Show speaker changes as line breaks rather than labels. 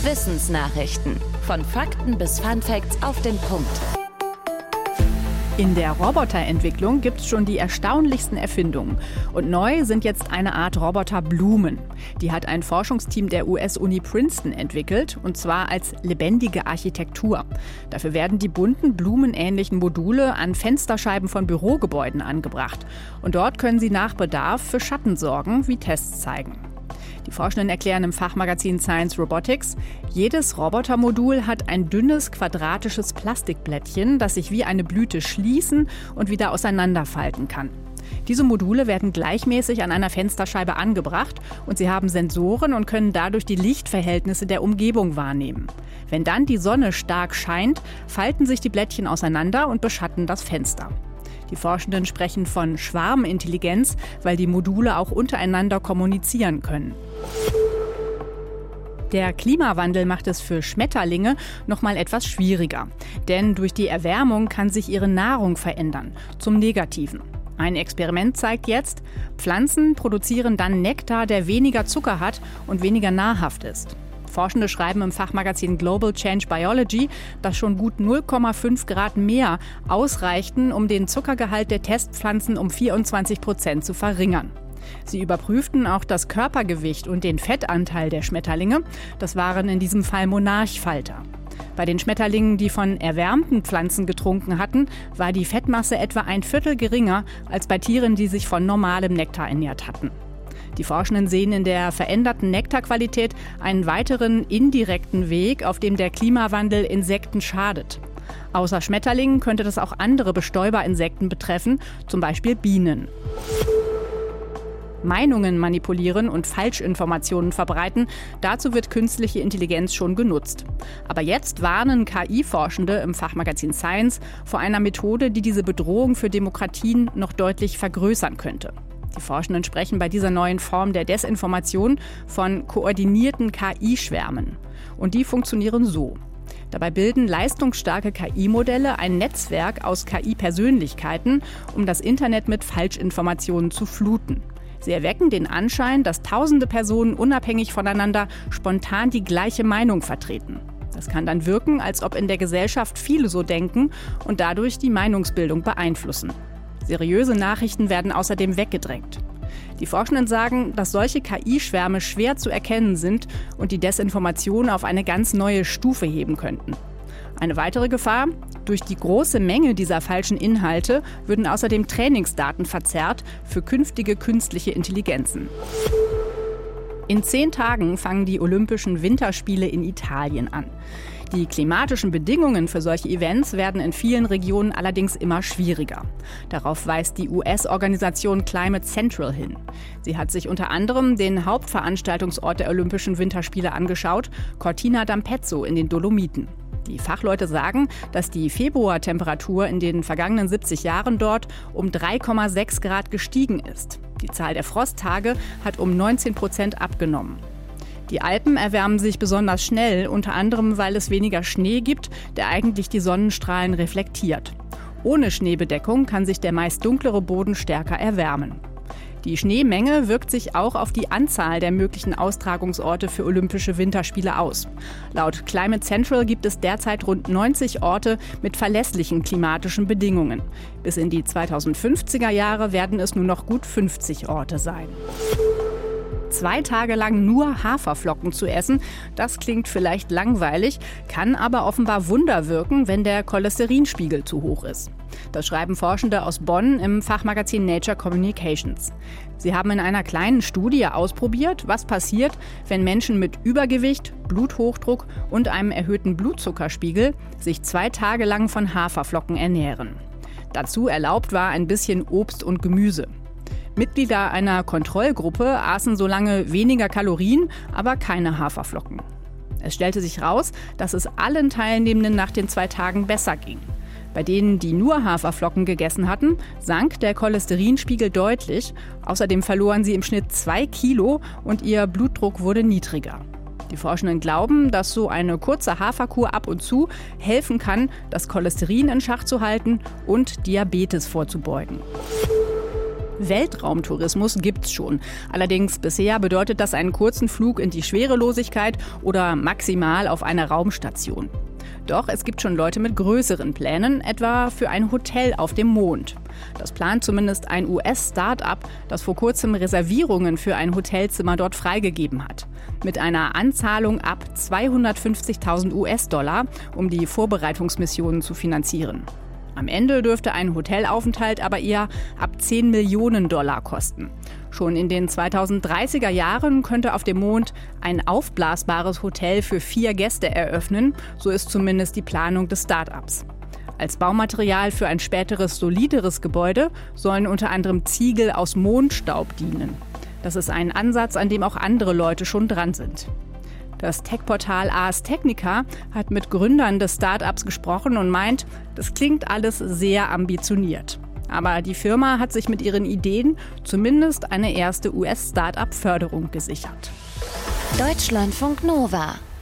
Wissensnachrichten. Von Fakten bis Funfacts auf den Punkt.
In der Roboterentwicklung gibt es schon die erstaunlichsten Erfindungen. Und neu sind jetzt eine Art Roboterblumen. Die hat ein Forschungsteam der US-Uni Princeton entwickelt, und zwar als lebendige Architektur. Dafür werden die bunten, blumenähnlichen Module an Fensterscheiben von Bürogebäuden angebracht. Und dort können sie nach Bedarf für Schatten sorgen, wie Tests zeigen. Die Forschenden erklären im Fachmagazin Science Robotics, jedes Robotermodul hat ein dünnes, quadratisches Plastikblättchen, das sich wie eine Blüte schließen und wieder auseinanderfalten kann. Diese Module werden gleichmäßig an einer Fensterscheibe angebracht und sie haben Sensoren und können dadurch die Lichtverhältnisse der Umgebung wahrnehmen. Wenn dann die Sonne stark scheint, falten sich die Blättchen auseinander und beschatten das Fenster. Die Forschenden sprechen von Schwarmintelligenz, weil die Module auch untereinander kommunizieren können. Der Klimawandel macht es für Schmetterlinge noch mal etwas schwieriger. Denn durch die Erwärmung kann sich ihre Nahrung verändern, zum Negativen. Ein Experiment zeigt jetzt, Pflanzen produzieren dann Nektar, der weniger Zucker hat und weniger nahrhaft ist. Forschende schreiben im Fachmagazin Global Change Biology, dass schon gut 0,5 Grad mehr ausreichten, um den Zuckergehalt der Testpflanzen um 24% zu verringern. Sie überprüften auch das Körpergewicht und den Fettanteil der Schmetterlinge. Das waren in diesem Fall Monarchfalter. Bei den Schmetterlingen, die von erwärmten Pflanzen getrunken hatten, war die Fettmasse etwa ein Viertel geringer als bei Tieren, die sich von normalem Nektar ernährt hatten. Die Forschenden sehen in der veränderten Nektarqualität einen weiteren indirekten Weg, auf dem der Klimawandel Insekten schadet. Außer Schmetterlingen könnte das auch andere Bestäuberinsekten betreffen, zum Beispiel Bienen. Meinungen manipulieren und Falschinformationen verbreiten, dazu wird künstliche Intelligenz schon genutzt. Aber jetzt warnen KI-Forschende im Fachmagazin Science vor einer Methode, die diese Bedrohung für Demokratien noch deutlich vergrößern könnte. Die Forschenden sprechen bei dieser neuen Form der Desinformation von koordinierten KI-Schwärmen. Und die funktionieren so. Dabei bilden leistungsstarke KI-Modelle ein Netzwerk aus KI-Persönlichkeiten, um das Internet mit Falschinformationen zu fluten. Sie erwecken den Anschein, dass tausende Personen unabhängig voneinander spontan die gleiche Meinung vertreten. Das kann dann wirken, als ob in der Gesellschaft viele so denken und dadurch die Meinungsbildung beeinflussen. Seriöse Nachrichten werden außerdem weggedrängt. Die Forschenden sagen, dass solche KI-Schwärme schwer zu erkennen sind und die Desinformation auf eine ganz neue Stufe heben könnten. Eine weitere Gefahr: durch die große Menge dieser falschen Inhalte würden außerdem Trainingsdaten verzerrt für künftige künstliche Intelligenzen. In 10 Tagen fangen die Olympischen Winterspiele in Italien an. Die klimatischen Bedingungen für solche Events werden in vielen Regionen allerdings immer schwieriger. Darauf weist die US-Organisation Climate Central hin. Sie hat sich unter anderem den Hauptveranstaltungsort der Olympischen Winterspiele angeschaut, Cortina d'Ampezzo in den Dolomiten. Die Fachleute sagen, dass die Februartemperatur in den vergangenen 70 Jahren dort um 3,6 Grad gestiegen ist. Die Zahl der Frosttage hat um 19% abgenommen. Die Alpen erwärmen sich besonders schnell, unter anderem, weil es weniger Schnee gibt, der eigentlich die Sonnenstrahlen reflektiert. Ohne Schneebedeckung kann sich der meist dunklere Boden stärker erwärmen. Die Schneemenge wirkt sich auch auf die Anzahl der möglichen Austragungsorte für Olympische Winterspiele aus. Laut Climate Central gibt es derzeit rund 90 Orte mit verlässlichen klimatischen Bedingungen. Bis in die 2050er Jahre werden es nur noch gut 50 Orte sein. 2 Tage lang nur Haferflocken zu essen, das klingt vielleicht langweilig, kann aber offenbar Wunder wirken, wenn der Cholesterinspiegel zu hoch ist. Das schreiben Forschende aus Bonn im Fachmagazin Nature Communications. Sie haben in einer kleinen Studie ausprobiert, was passiert, wenn Menschen mit Übergewicht, Bluthochdruck und einem erhöhten Blutzuckerspiegel sich 2 Tage lang von Haferflocken ernähren. Dazu erlaubt war ein bisschen Obst und Gemüse. Mitglieder einer Kontrollgruppe aßen so lange weniger Kalorien, aber keine Haferflocken. Es stellte sich raus, dass es allen Teilnehmenden nach den 2 Tagen besser ging. Bei denen, die nur Haferflocken gegessen hatten, sank der Cholesterinspiegel deutlich. Außerdem verloren sie im Schnitt 2 Kilo und ihr Blutdruck wurde niedriger. Die Forschenden glauben, dass so eine kurze Haferkur ab und zu helfen kann, das Cholesterin in Schach zu halten und Diabetes vorzubeugen. Weltraumtourismus gibt's schon. Allerdings bisher bedeutet das einen kurzen Flug in die Schwerelosigkeit oder maximal auf eine Raumstation. Doch es gibt schon Leute mit größeren Plänen, etwa für ein Hotel auf dem Mond. Das plant zumindest ein US-Start-up, das vor kurzem Reservierungen für ein Hotelzimmer dort freigegeben hat. Mit einer Anzahlung ab 250.000 US-Dollar, um die Vorbereitungsmissionen zu finanzieren. Am Ende dürfte ein Hotelaufenthalt aber eher ab 10 Millionen Dollar kosten. Schon in den 2030er Jahren könnte auf dem Mond ein aufblasbares Hotel für 4 Gäste eröffnen, so ist zumindest die Planung des Start-ups. Als Baumaterial für ein späteres, solideres Gebäude sollen unter anderem Ziegel aus Mondstaub dienen. Das ist ein Ansatz, an dem auch andere Leute schon dran sind. Das Tech-Portal Ars Technica hat mit Gründern des Start-ups gesprochen und meint, das klingt alles sehr ambitioniert. Aber die Firma hat sich mit ihren Ideen zumindest eine erste US-Start-up-Förderung gesichert.
Deutschlandfunk Nova